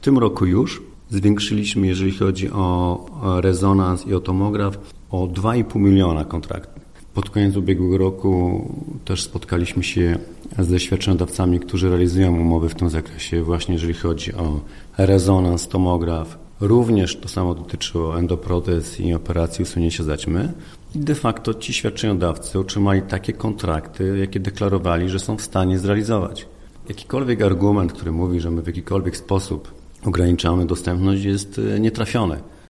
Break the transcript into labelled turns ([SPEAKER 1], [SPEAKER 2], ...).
[SPEAKER 1] tym roku już zwiększyliśmy, jeżeli chodzi o rezonans i o tomograf, o 2,5 miliona kontraktów. Pod koniec ubiegłego roku też spotkaliśmy się ze świadczeniodawcami, którzy realizują umowy w tym zakresie, właśnie jeżeli chodzi o rezonans, tomograf. Również to samo dotyczyło endoprotez i operacji usunięcia zaćmy. I de facto ci świadczeniodawcy otrzymali takie kontrakty, jakie deklarowali, że są w stanie zrealizować. Jakikolwiek argument, który mówi, że my w jakikolwiek sposób ograniczamy dostępność, jest nietrafiony.